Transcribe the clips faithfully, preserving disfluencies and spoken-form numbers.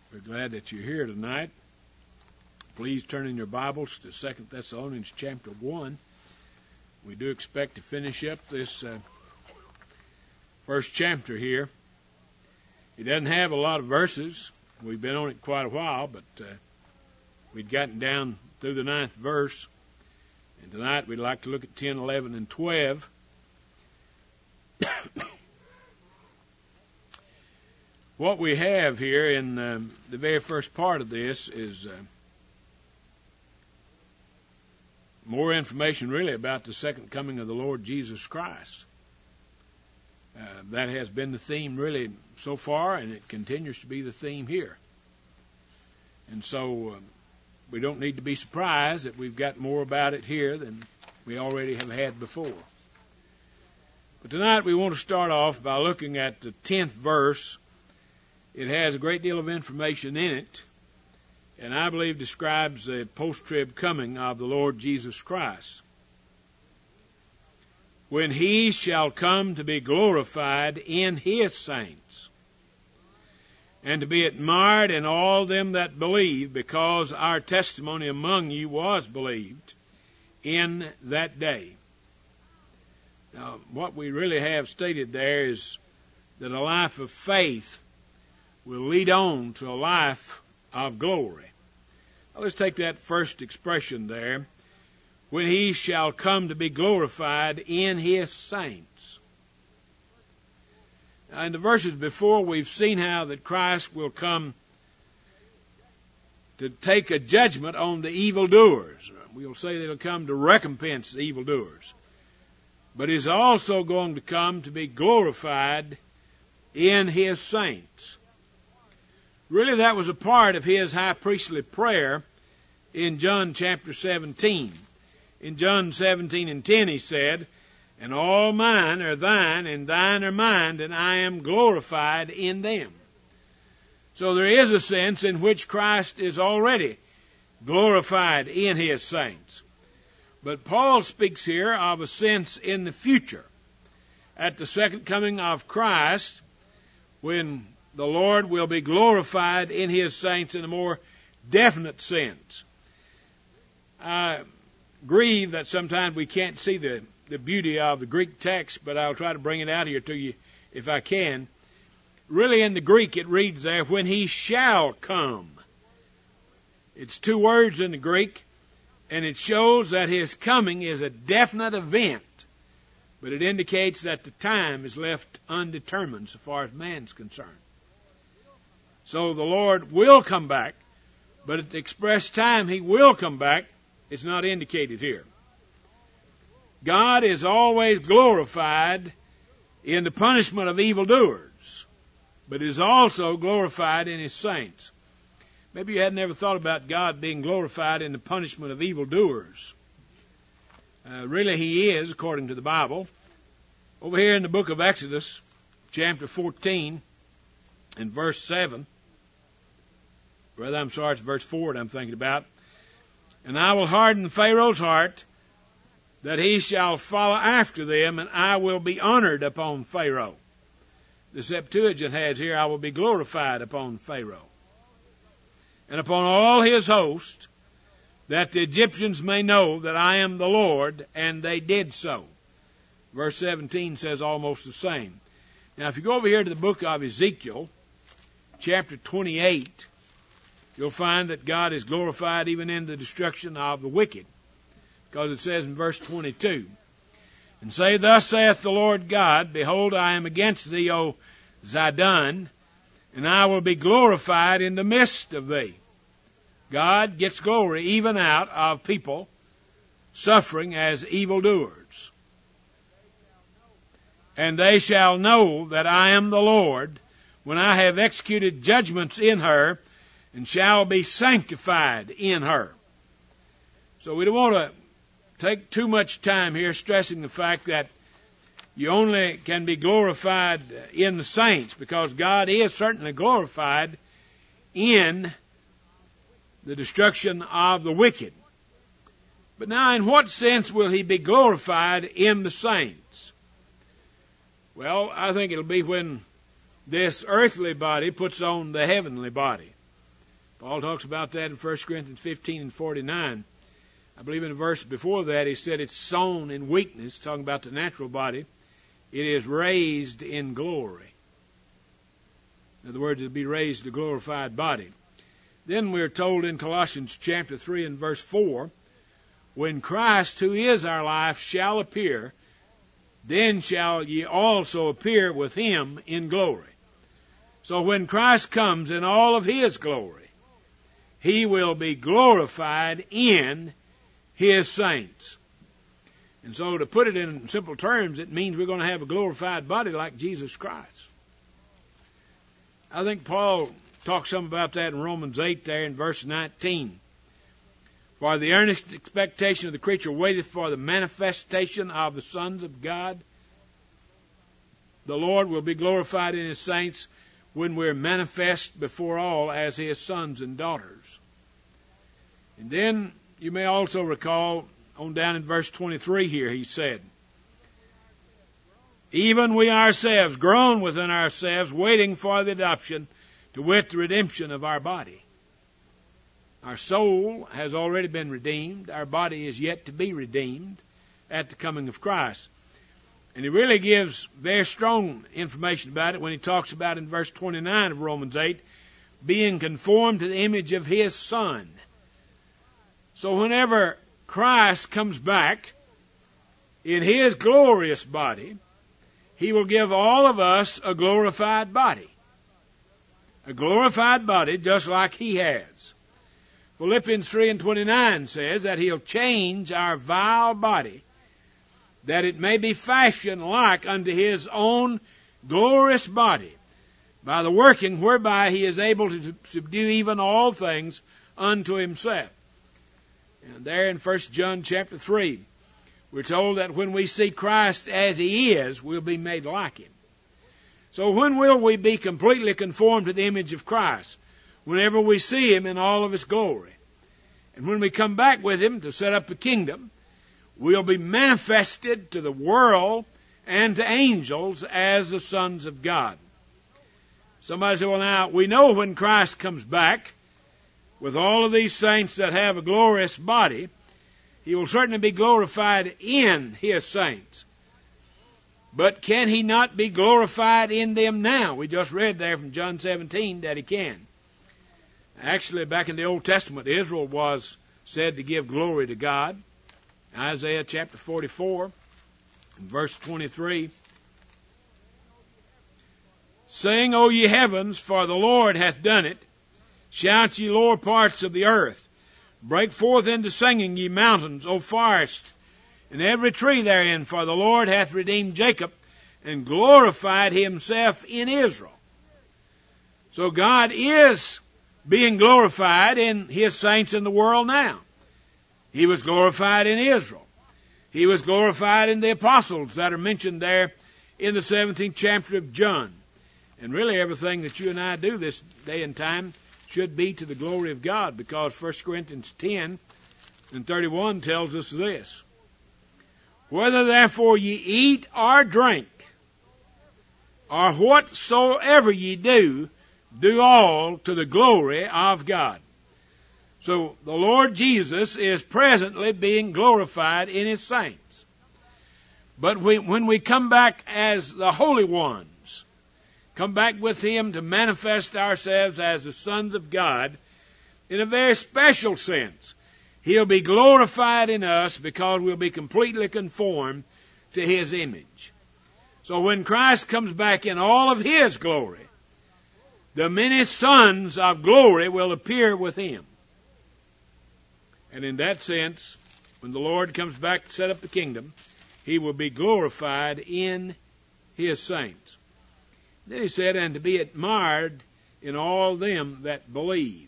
We're glad that you're here tonight. Please turn in your Bibles to Second Thessalonians chapter one. We do expect to finish up this uh, first chapter here. It doesn't have a lot of verses. We've been on it quite a while, but uh, we'd gotten down through the ninth verse. And tonight we'd like to look at ten, eleven, and twelve. What we have here in um, the very first part of this is uh, more information really about the second coming of the Lord Jesus Christ. Uh, that has been the theme really so far, and it continues to be the theme here. And so uh, we don't need to be surprised that we've got more about it here than we already have had before. But tonight we want to start off by looking at the tenth verse. It has a great deal of information in it, and I believe describes the post-trib coming of the Lord Jesus Christ. When he shall come to be glorified in his saints, and to be admired in all them that believe, because our testimony among you was believed in that day. Now, what we really have stated there is that a life of faith will lead on to a life of glory. Now, let's take that first expression there. When he shall come to be glorified in his saints. Now, in the verses before, we've seen how that Christ will come to take a judgment on the evildoers. We'll say that he'll come to recompense the evildoers. But he's also going to come to be glorified in his saints. Really, that was a part of his high priestly prayer in John chapter seventeen. In John seventeen and ten, he said, "And all mine are thine, and thine are mine, and I am glorified in them." So there is a sense in which Christ is already glorified in his saints. But Paul speaks here of a sense in the future, at the second coming of Christ, when the Lord will be glorified in his saints in a more definite sense. I grieve that sometimes we can't see the, the beauty of the Greek text, but I'll try to bring it out here to you if I can. Really, in the Greek, it reads there, when he shall come. It's two words in the Greek, and it shows that his coming is a definite event, but it indicates that the time is left undetermined so far as man's concerned. So the Lord will come back, but at the express time he will come back, it's not indicated here. God is always glorified in the punishment of evildoers, but is also glorified in his saints. Maybe you hadn't ever thought about God being glorified in the punishment of evildoers. Uh, really he is, according to the Bible. Over here in the book of Exodus, chapter fourteen, and verse seven, Rather, I'm sorry, it's verse four that I'm thinking about. "And I will harden Pharaoh's heart, that he shall follow after them, and I will be honored upon Pharaoh." The Septuagint has here, "I will be glorified upon Pharaoh, and upon all his host, that the Egyptians may know that I am the Lord," and they did so. Verse seventeen says almost the same. Now, if you go over here to the book of Ezekiel, chapter twenty-eight, you'll find that God is glorified even in the destruction of the wicked. Because it says in verse twenty-two, "And say, Thus saith the Lord God, Behold, I am against thee, O Zidon, and I will be glorified in the midst of thee." God gets glory even out of people suffering as evildoers. "And they shall know that I am the Lord, when I have executed judgments in her, and shall be sanctified in her." So we don't want to take too much time here stressing the fact that you only can be glorified in the saints, because God is certainly glorified in the destruction of the wicked. But now, in what sense will he be glorified in the saints? Well, I think it'll be when this earthly body puts on the heavenly body. Paul talks about that in First Corinthians fifteen and forty-nine. I believe in a verse before that he said it's sown in weakness, talking about the natural body. It is raised in glory. In other words, it will be raised to glorified body. Then we're told in Colossians chapter three and verse four, when Christ, who is our life, shall appear, then shall ye also appear with him in glory. So when Christ comes in all of his glory, he will be glorified in his saints. And so to put it in simple terms, it means we're going to have a glorified body like Jesus Christ. I think Paul talks some about that in Romans eight there in verse nineteen. For the earnest expectation of the creature waiteth for the manifestation of the sons of God. The Lord will be glorified in his saints when we're manifest before all as his sons and daughters. And then you may also recall on down in verse twenty-three here, he said, even we ourselves groan within ourselves, waiting for the adoption, to wit, the redemption of our body. Our soul has already been redeemed. Our body is yet to be redeemed at the coming of Christ. And he really gives very strong information about it when he talks about in verse twenty-nine of Romans eight, being conformed to the image of his Son. So whenever Christ comes back in his glorious body, he will give all of us a glorified body. A glorified body just like he has. Philippians three and twenty-nine says that he'll change our vile body, that it may be fashioned like unto his own glorious body, by the working whereby he is able to subdue even all things unto himself. And there in First John chapter three, we're told that when we see Christ as he is, we'll be made like him. So when will we be completely conformed to the image of Christ? Whenever we see him in all of his glory. And when we come back with him to set up the kingdom, we'll be manifested to the world and to angels as the sons of God. Somebody said, well, now, we know when Christ comes back with all of these saints that have a glorious body, he will certainly be glorified in his saints. But can he not be glorified in them now? We just read there from John seventeen that he can. Actually, back in the Old Testament, Israel was said to give glory to God. Isaiah chapter forty-four, verse twenty-three. Sing, O ye heavens, for the Lord hath done it. Shout, ye lower parts of the earth. Break forth into singing, ye mountains, O forests, and every tree therein, for the Lord hath redeemed Jacob, and glorified himself in Israel. So God is being glorified in his saints in the world now. He was glorified in Israel. He was glorified in the apostles that are mentioned there in the seventeenth chapter of John. And really everything that you and I do this day and time should be to the glory of God, because First Corinthians ten and thirty-one tells us this. Whether therefore ye eat or drink, or whatsoever ye do, do all to the glory of God. So the Lord Jesus is presently being glorified in his saints. But we, when we come back as the holy ones, come back with him to manifest ourselves as the sons of God, in a very special sense, he'll be glorified in us because we'll be completely conformed to his image. So when Christ comes back in all of his glory, the many sons of glory will appear with him. And in that sense, when the Lord comes back to set up the kingdom, he will be glorified in his saints. Then he said, and to be admired in all them that believe.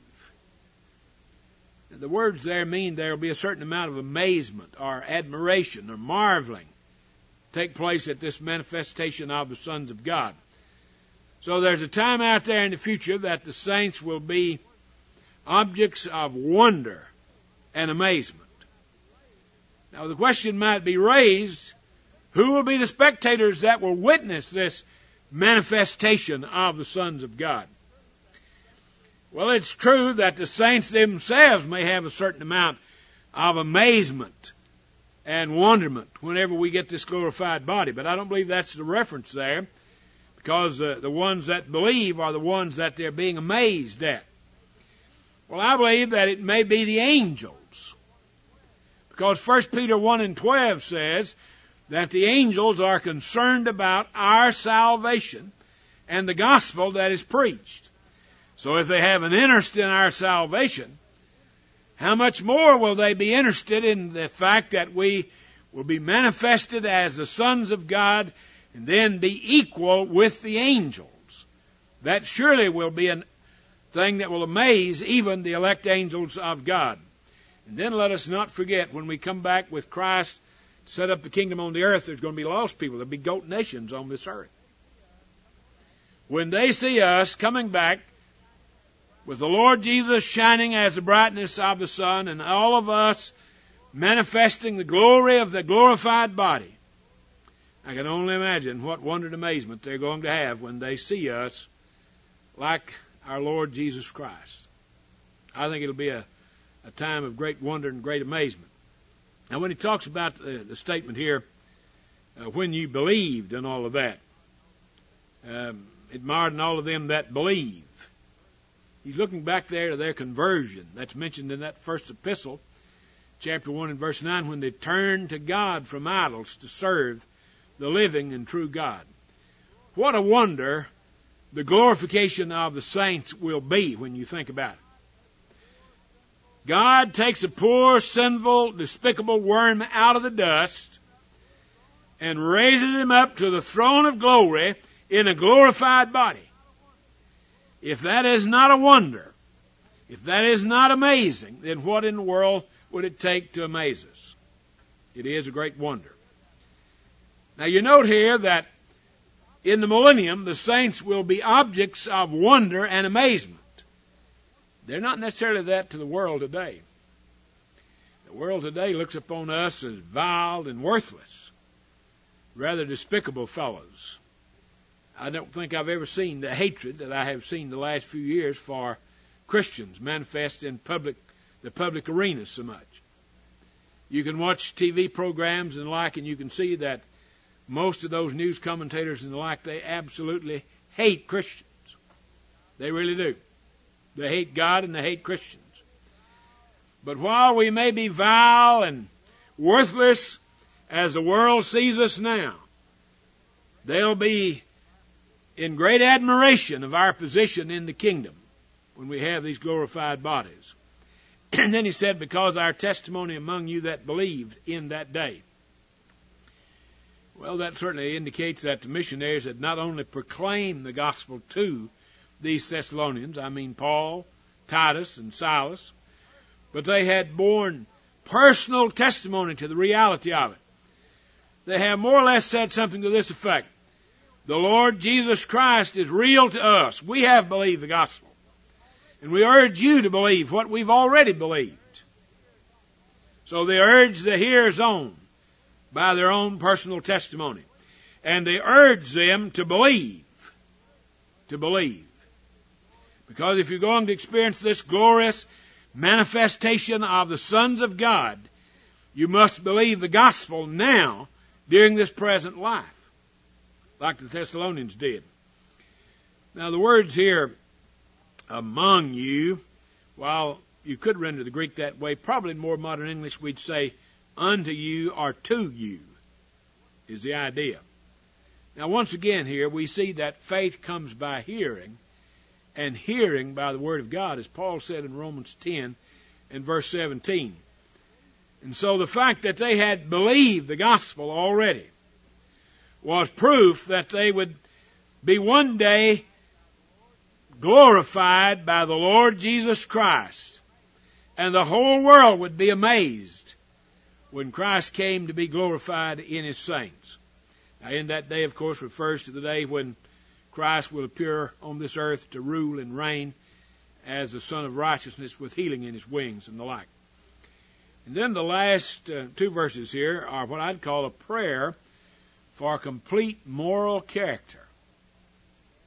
The words there mean there will be a certain amount of amazement or admiration or marveling take place at this manifestation of the sons of God. So there's a time out there in the future that the saints will be objects of wonder and amazement. Now the question might be raised, who will be the spectators that will witness this manifestation of the sons of God? Well, it's true that the saints themselves may have a certain amount of amazement and wonderment whenever we get this glorified body, but I don't believe that's the reference there, because uh, the ones that believe are the ones that they're being amazed at. Well, I believe that it may be the angels, because First Peter one and twelve says that the angels are concerned about our salvation and the gospel that is preached. So if they have an interest in our salvation, how much more will they be interested in the fact that we will be manifested as the sons of God and then be equal with the angels? That surely will be a thing that will amaze even the elect angels of God. And then let us not forget, when we come back with Christ to set up the kingdom on the earth, there's going to be lost people. There'll be goat nations on this earth. When they see us coming back with the Lord Jesus shining as the brightness of the sun, and all of us manifesting the glory of the glorified body, I can only imagine what wonder and amazement they're going to have when they see us like our Lord Jesus Christ. I think it'll be a, a time of great wonder and great amazement. Now, when he talks about the, the statement here, uh, when you believed and all of that, um, admired in all of them that believe, he's looking back there to their conversion. That's mentioned in that first epistle, chapter one and verse nine, when they turned to God from idols to serve the living and true God. What a wonder the glorification of the saints will be when you think about it. God takes a poor, sinful, despicable worm out of the dust and raises him up to the throne of glory in a glorified body. If that is not a wonder, if that is not amazing, then what in the world would it take to amaze us? It is a great wonder. Now you note here that in the millennium, the saints will be objects of wonder and amazement. They're not necessarily that to the world today. The world today looks upon us as vile and worthless, rather despicable fellows. I don't think I've ever seen the hatred that I have seen the last few years for Christians manifest in public, the public arena so much. You can watch T V programs and the like, and you can see that most of those news commentators and the like, they absolutely hate Christians. They really do. They hate God and they hate Christians. But while we may be vile and worthless as the world sees us now, they'll be in great admiration of our position in the kingdom when we have these glorified bodies. And then he said, because our testimony among you that believed in that day. Well, that certainly indicates that the missionaries had not only proclaimed the gospel to these Thessalonians, I mean Paul, Titus, and Silas, but they had borne personal testimony to the reality of it. They have more or less said something to this effect: the Lord Jesus Christ is real to us. We have believed the gospel. And we urge you to believe what we've already believed. So they urge the hearers on by their own personal testimony. And they urge them to believe. To believe. Because if you're going to experience this glorious manifestation of the sons of God, you must believe the gospel now during this present life, like the Thessalonians did. Now the words here, among you, while you could render the Greek that way, probably in more modern English we'd say unto you or to you is the idea. Now once again here we see that faith comes by hearing, and hearing by the word of God, as Paul said in Romans ten and verse seventeen. And so the fact that they had believed the gospel already was proof that they would be one day glorified by the Lord Jesus Christ. And the whole world would be amazed when Christ came to be glorified in his saints. Now in that day, of course, refers to the day when Christ will appear on this earth to rule and reign as the Son of Righteousness with healing in his wings and the like. And then the last uh, two verses here are what I'd call a prayer for complete moral character.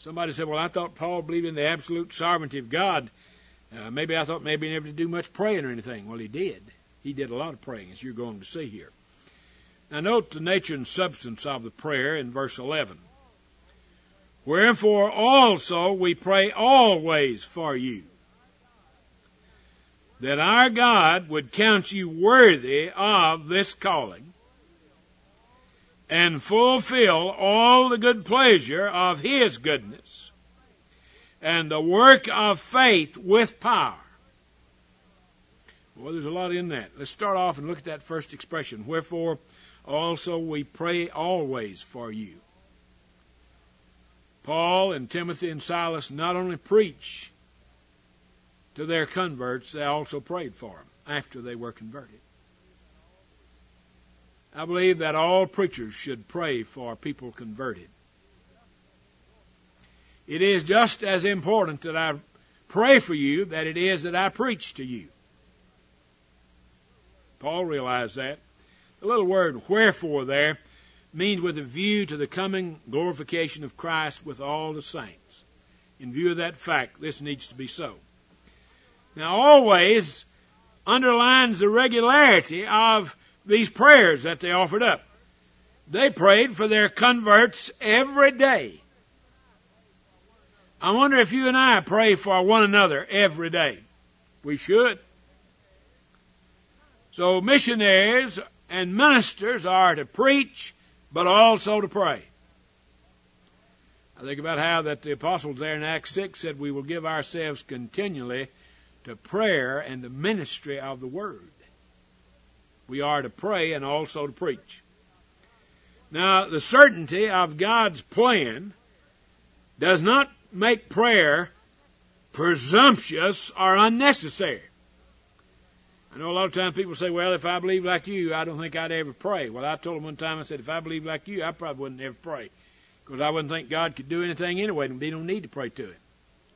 Somebody said, well, I thought Paul believed in the absolute sovereignty of God. Uh, maybe I thought maybe he never did do much praying or anything. Well, he did. He did a lot of praying, as you're going to see here. Now note the nature and substance of the prayer in verse eleven. Wherefore also we pray always for you, that our God would count you worthy of this calling, and fulfill all the good pleasure of His goodness, and the work of faith with power. Well, there's a lot in that. Let's start off and look at that first expression. Wherefore also we pray always for you. Paul and Timothy and Silas not only preached to their converts, they also prayed for them after they were converted. I believe that all preachers should pray for people converted. It is just as important that I pray for you that it is that I preach to you. Paul realized that. The little word wherefore there means with a view to the coming glorification of Christ with all the saints. In view of that fact, this needs to be so. Now, always underlines the regularity of these prayers that they offered up. They prayed for their converts every day. I wonder if you and I pray for one another every day. We should. So missionaries and ministers are to preach, but also to pray. I think about how that the apostles there in Acts six said we will give ourselves continually to prayer and the ministry of the Word. We are to pray and also to preach. Now, the certainty of God's plan does not make prayer presumptuous or unnecessary. I know a lot of times people say, well, if I believe like you, I don't think I'd ever pray. Well, I told them one time, I said, if I believed like you, I probably wouldn't ever pray. Because I wouldn't think God could do anything anyway, and they don't need to pray to it.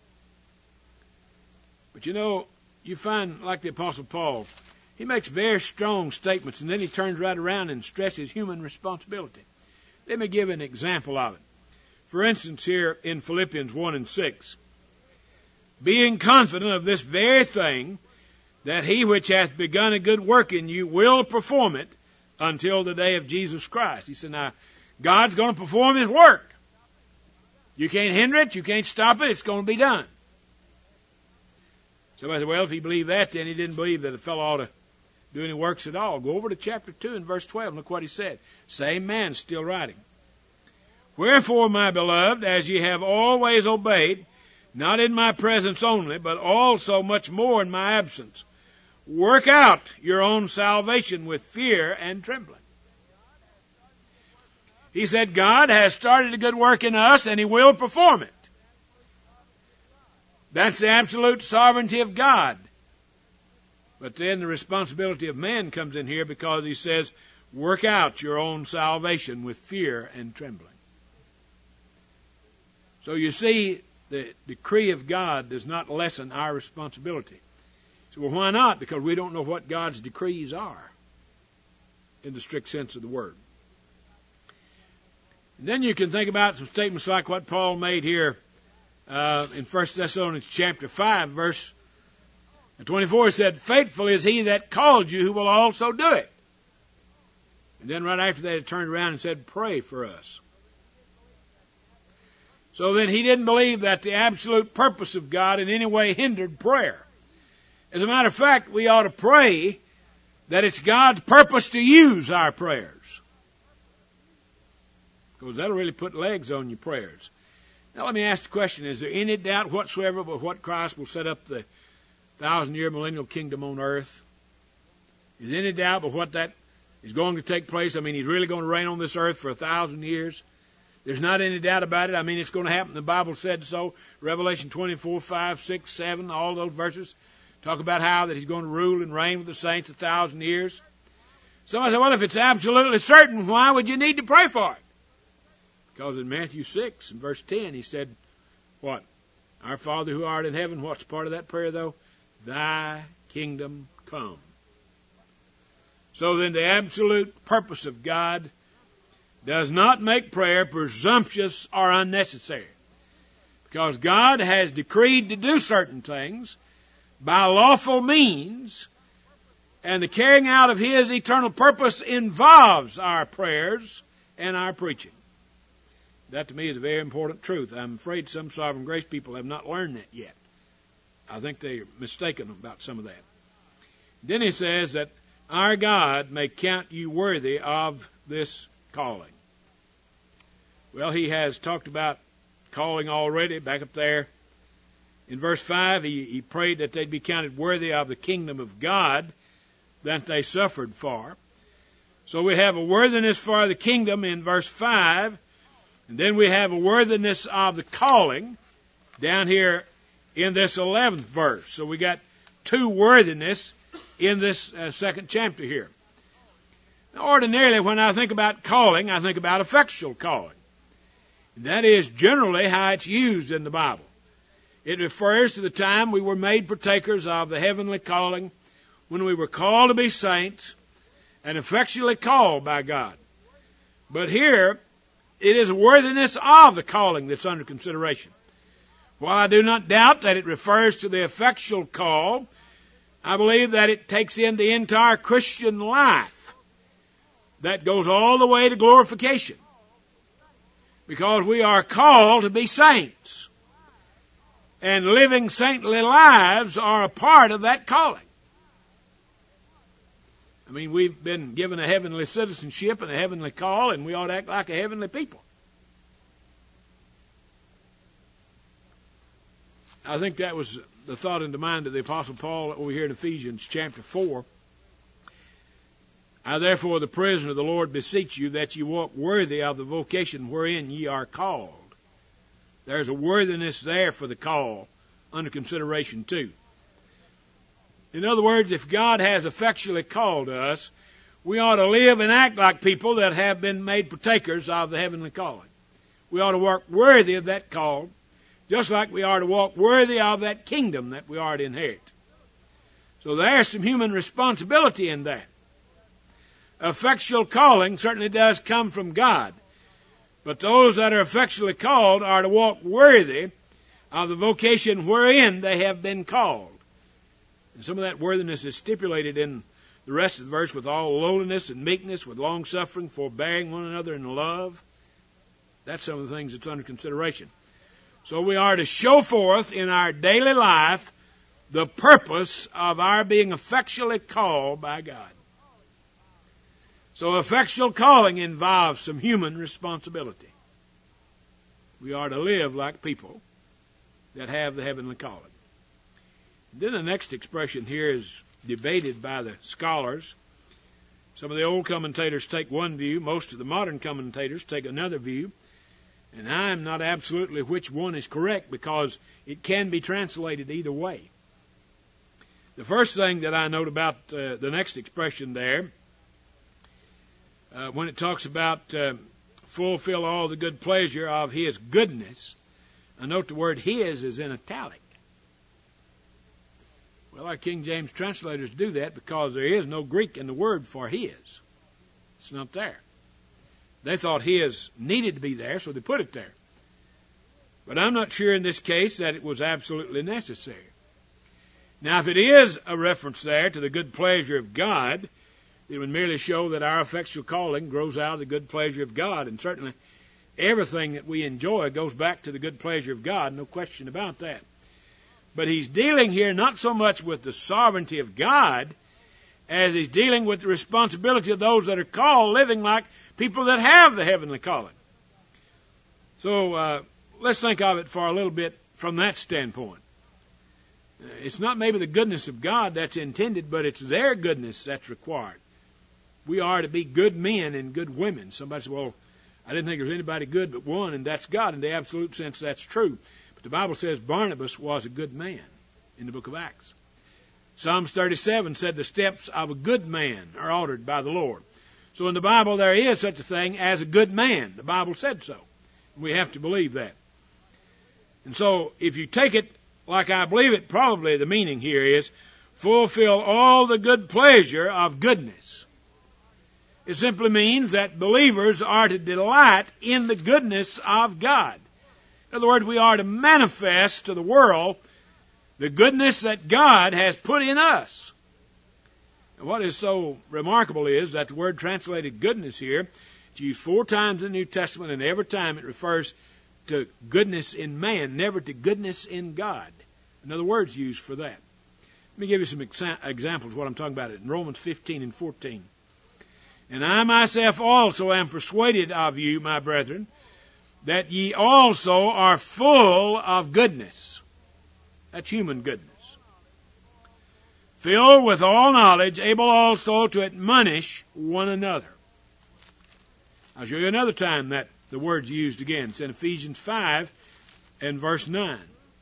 But you know, you find, like the Apostle Paul, he makes very strong statements, and then he turns right around and stresses human responsibility. Let me give an example of it. For instance, here in Philippians one and six, being confident of this very thing, that he which hath begun a good work in you will perform it until the day of Jesus Christ. He said, now, God's going to perform His work. You can't hinder it. You can't stop it. It's going to be done. Somebody said, well, if he believed that, then he didn't believe that a fellow ought to do any works at all. Go over to chapter two and verse twelve and look what he said. Same man still writing. Wherefore, my beloved, as ye have always obeyed, not in my presence only, but also much more in my absence, work out your own salvation with fear and trembling. He said, God has started a good work in us, and He will perform it. That's the absolute sovereignty of God. But then the responsibility of man comes in here because He says, work out your own salvation with fear and trembling. So you see, the decree of God does not lessen our responsibility. So, well, why not? Because we don't know what God's decrees are in the strict sense of the word. And then you can think about some statements like what Paul made here uh, in First Thessalonians chapter five, verse twenty-four. He said, faithful is He that called you, who will also do it. And then right after that, he turned around and said, pray for us. So then he didn't believe that the absolute purpose of God in any way hindered prayer. As a matter of fact, we ought to pray that it's God's purpose to use our prayers. Because that'll really put legs on your prayers. Now let me ask the question, is there any doubt whatsoever but what Christ will set up the thousand-year millennial kingdom on earth? Is there any doubt but what that is going to take place? I mean, He's really going to reign on this earth for a thousand years? There's not any doubt about it. I mean, it's going to happen. The Bible said so. Revelation twenty-four, five, six, seven, all those verses talk about how that He's going to rule and reign with the saints a thousand years. Somebody said, well, if it's absolutely certain, why would you need to pray for it? Because in Matthew six and verse ten, He said, what? Our Father who art in heaven, what's part of that prayer, though? Thy kingdom come. So then the absolute purpose of God does not make prayer presumptuous or unnecessary. Because God has decreed to do certain things by lawful means, and the carrying out of His eternal purpose involves our prayers and our preaching. That to me is a very important truth. I'm afraid some sovereign grace people have not learned that yet. I think they're mistaken about some of that. Then he says that our God may count you worthy of this calling. Well, he has talked about calling already back up there. In verse five, he, he prayed that they'd be counted worthy of the kingdom of God that they suffered for. So we have a worthiness for the kingdom in verse five, and then we have a worthiness of the calling down here in this eleventh verse. So we got two worthiness in this uh, second chapter here. Now, ordinarily, when I think about calling, I think about effectual calling. And that is generally how it's used in the Bible. It refers to the time we were made partakers of the heavenly calling, when we were called to be saints and effectually called by God. But here, it is a worthiness of the calling that's under consideration. While I do not doubt that it refers to the effectual call, I believe that it takes in the entire Christian life that goes all the way to glorification. Because we are called to be saints. And living saintly lives are a part of that calling. I mean, we've been given a heavenly citizenship and a heavenly call, and we ought to act like a heavenly people. I think that was the thought in the mind of the Apostle Paul over here in Ephesians chapter four. I therefore, the prisoner of the Lord, beseech you that you walk worthy of the vocation wherein ye are called. There's a worthiness there for the call under consideration too. In other words, if God has effectually called us, we ought to live and act like people that have been made partakers of the heavenly calling. We ought to walk worthy of that call, just like we are to walk worthy of that kingdom that we are to inherit. So there's some human responsibility in that. Effectual calling certainly does come from God. But those that are effectually called are to walk worthy of the vocation wherein they have been called. And some of that worthiness is stipulated in the rest of the verse, with all lowliness and meekness, with long-suffering, forbearing one another in love. That's some of the things that's under consideration. So we are to show forth in our daily life the purpose of our being effectually called by God. So effectual calling involves some human responsibility. We are to live like people that have the heavenly calling. Then the next expression here is debated by the scholars. Some of the old commentators take one view. Most of the modern commentators take another view. And I'm not absolutely which one is correct, because it can be translated either way. The first thing that I note about uh, the next expression there, uh, when it talks about uh, fulfill all the good pleasure of His goodness, I note the word His is in italic. Well, our King James translators do that because there is no Greek in the word for His. It's not there. They thought His needed to be there, so they put it there. But I'm not sure in this case that it was absolutely necessary. Now, if it is a reference there to the good pleasure of God, it would merely show that our effectual calling grows out of the good pleasure of God. And certainly everything that we enjoy goes back to the good pleasure of God, no question about that. But he's dealing here not so much with the sovereignty of God as he's dealing with the responsibility of those that are called, living like people that have the heavenly calling. So uh, let's think of it for a little bit from that standpoint. It's not maybe the goodness of God that's intended, but it's their goodness that's required. We are to be good men and good women. Somebody said, well, I didn't think there was anybody good but one, and that's God. In the absolute sense, that's true. But the Bible says Barnabas was a good man in the book of Acts. Psalms thirty-seven said the steps of a good man are ordered by the Lord. So in the Bible there is such a thing as a good man. The Bible said so. We have to believe that. And so if you take it like I believe it, probably the meaning here is fulfill all the good pleasure of goodness. It simply means that believers are to delight in the goodness of God. In other words, we are to manifest to the world the goodness that God has put in us. And what is so remarkable is that the word translated goodness here is used four times in the New Testament, and every time it refers to goodness in man, never to goodness in God. Another word's used for that. Let me give you some exa- examples of what I'm talking about in Romans fifteen and fourteen. And I myself also am persuaded of you, my brethren, that ye also are full of goodness. That's human goodness. Filled with all knowledge, able also to admonish one another. I'll show you another time that the word's used again. It's in Ephesians five and verse nine.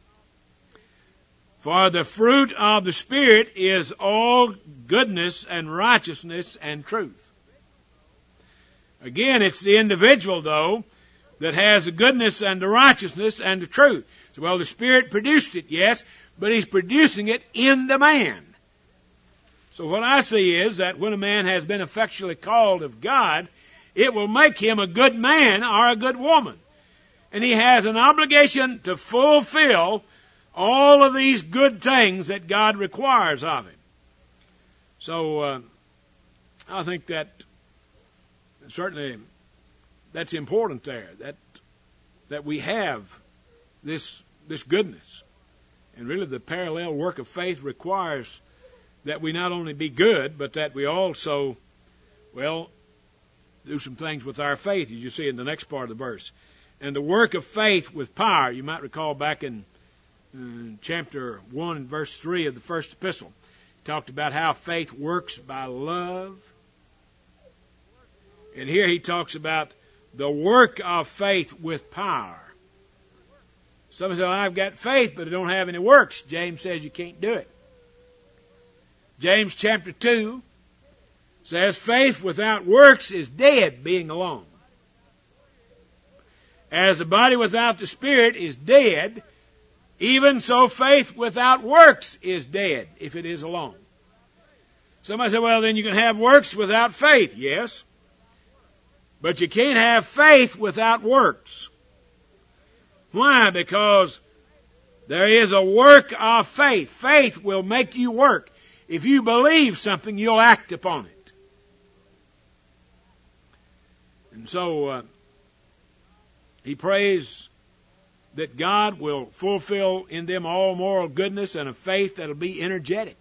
For the fruit of the Spirit is all goodness and righteousness and truth. Again, it's the individual, though, that has the goodness and the righteousness and the truth. So, well, the Spirit produced it, yes, but He's producing it in the man. So what I see is that when a man has been effectually called of God, it will make him a good man or a good woman. And he has an obligation to fulfill all of these good things that God requires of him. So uh, I think that certainly that's important there, that that we have this this goodness. And really the parallel work of faith requires that we not only be good, but that we also, well, do some things with our faith, as you see in the next part of the verse. And the work of faith with power, you might recall back in uh, chapter one and verse three of the first epistle, he talked about how faith works by love. And here he talks about the work of faith with power. Some say, well, I've got faith, but I don't have any works. James says you can't do it. James chapter two says faith without works is dead, being alone. As the body without the Spirit is dead, even so faith without works is dead, if it is alone. Somebody said, well, then you can have works without faith. Yes. But you can't have faith without works. Why? Because there is a work of faith. Faith will make you work. If you believe something, you'll act upon it. And so uh, he prays that God will fulfill in them all moral goodness and a faith that'll be energetic.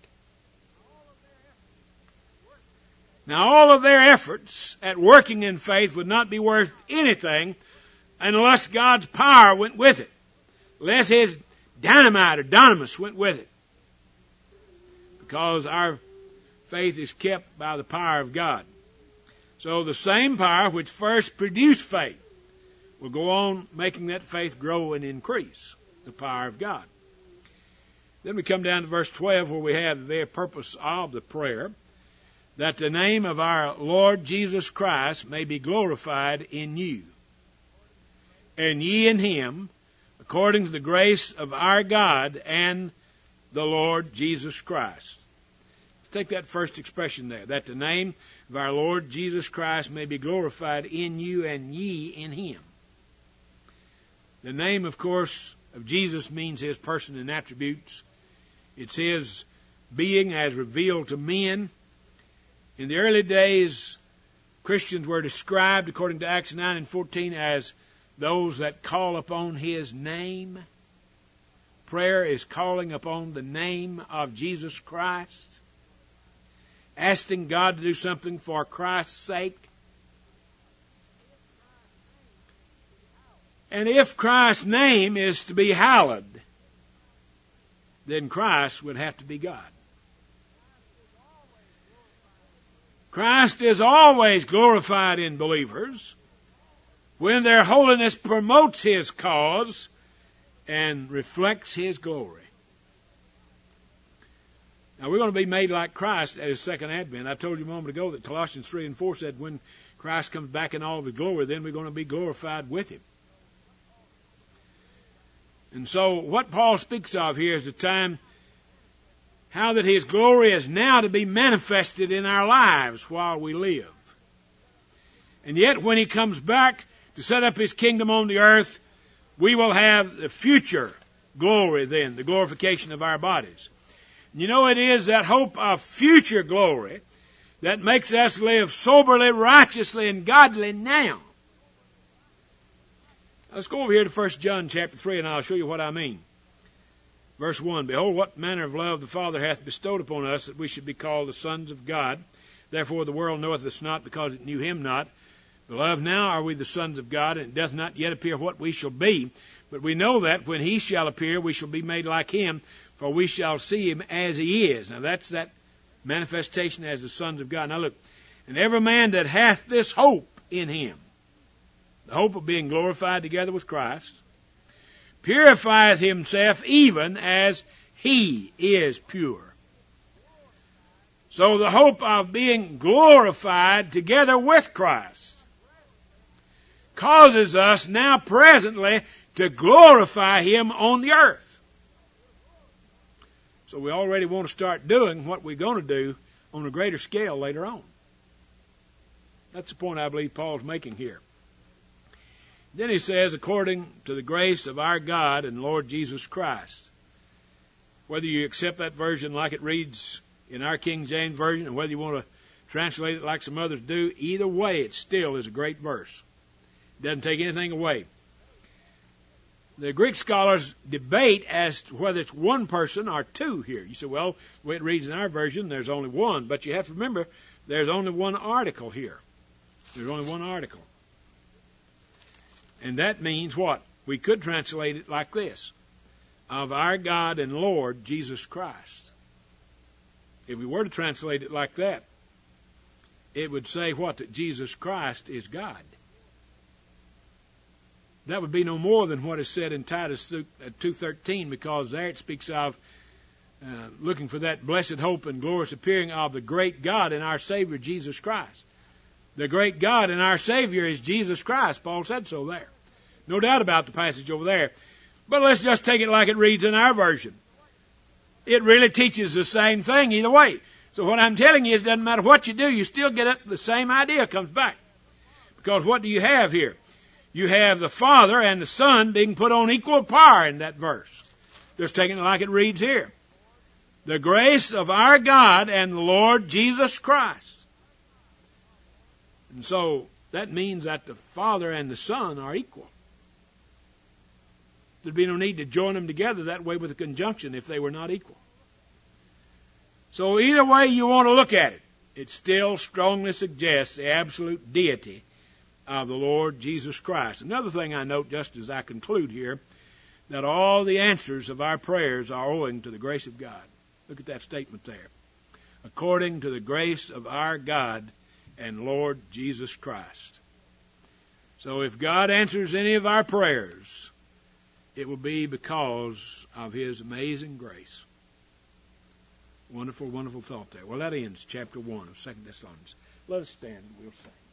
Now, all of their efforts at working in faith would not be worth anything unless God's power went with it, unless His dynamite or dynamis went with it. Because our faith is kept by the power of God. So the same power which first produced faith will go on making that faith grow and increase, the power of God. Then we come down to verse twelve, where we have the very purpose of the prayer, that the name of our Lord Jesus Christ may be glorified in you, and ye in Him, according to the grace of our God and the Lord Jesus Christ. Let's take that first expression there, that the name of our Lord Jesus Christ may be glorified in you and ye in Him. The name, of course, of Jesus means His person and attributes. It's His being as revealed to men. In the early days, Christians were described, according to Acts nine and fourteen, as those that call upon His name. Prayer is calling upon the name of Jesus Christ, asking God to do something for Christ's sake. And if Christ's name is to be hallowed, then Christ would have to be God. Christ is always glorified in believers when their holiness promotes His cause and reflects His glory. Now, we're going to be made like Christ at His second advent. I told you a moment ago that Colossians three and four said when Christ comes back in all of His glory, then we're going to be glorified with Him. And so what Paul speaks of here is the time how that His glory is now to be manifested in our lives while we live. And yet when He comes back to set up His kingdom on the earth, We will have the future glory then, the glorification of our bodies. You know, it is that hope of future glory that makes us live soberly, righteously, and godly now. Let's go over here to First John chapter three, and I'll show you what I mean. Verse one, Behold, what manner of love the Father hath bestowed upon us, that we should be called the sons of God. Therefore the world knoweth us not, because it knew him not. Beloved, now are we the sons of God, and it doth not yet appear what we shall be. But we know that when he shall appear, we shall be made like him, for we shall see him as he is. Now that's that manifestation as the sons of God. Now look, and every man that hath this hope in him, the hope of being glorified together with Christ, purifieth himself even as he is pure. So the hope of being glorified together with Christ causes us now presently to glorify him on the earth. So we already want to start doing what we're going to do on a greater scale later on. That's the point I believe Paul's making here. Then he says, according to the grace of our God and Lord Jesus Christ. Whether you accept that version like it reads in our King James Version, and whether you want to translate it like some others do, either way it still is a great verse. It doesn't take anything away. The Greek scholars debate as to whether it's one person or two here. You say, well, the way it reads in our version, there's only one. But you have to remember, there's only one article here. There's only one article. And that means what? We could translate it like this. Of our God and Lord Jesus Christ. If we were to translate it like that, it would say what? That Jesus Christ is God. That would be no more than what is said in Titus two thirteen, because there it speaks of uh, looking for that blessed hope and glorious appearing of the great God and our Savior Jesus Christ. The great God and our Savior is Jesus Christ. Paul said so there. No doubt about the passage over there. But let's just take it like it reads in our version. It really teaches the same thing either way. So what I'm telling you is it doesn't matter what you do, you still get up, the same idea comes back. Because what do you have here? You have the Father and the Son being put on equal par in that verse. Just taking it like it reads here. The grace of our God and the Lord Jesus Christ. And so that means that the Father and the Son are equal. There'd be no need to join them together that way with a conjunction if they were not equal. So either way you want to look at it, it still strongly suggests the absolute deity of the Lord Jesus Christ. Another thing I note just as I conclude here, that all the answers of our prayers are owing to the grace of God. Look at that statement there. According to the grace of our God and Lord Jesus Christ. So if God answers any of our prayers, it will be because of his amazing grace. Wonderful, wonderful thought there. Well, that ends chapter one of Second Thessalonians. Let us stand and we'll sing.